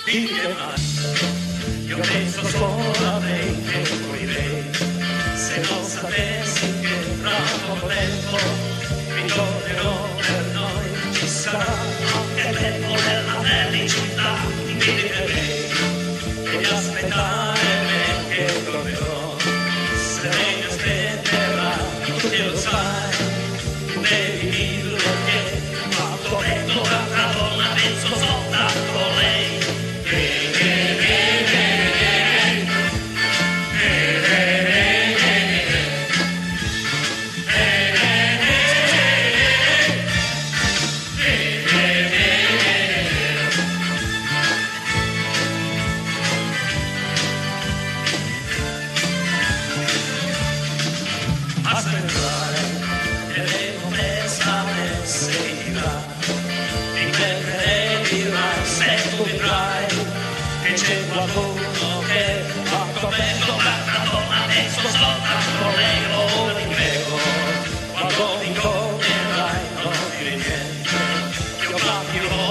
Direi, io penso solamente morirei se non sapessi che tra poco tempo ritornerò per noi. Ci sarà anche il tempo della felicità. Mi direi devi aspettare me che troverò. Se lei mi aspetterà, tu che lo sai, devi dirlo che quando vedo un'altra donna penso soltanto a lei. C'è qualcuno che va come un'altra donna, penso soltanto lei, lo riprego, quando mi incontrerai non dire niente, io cambio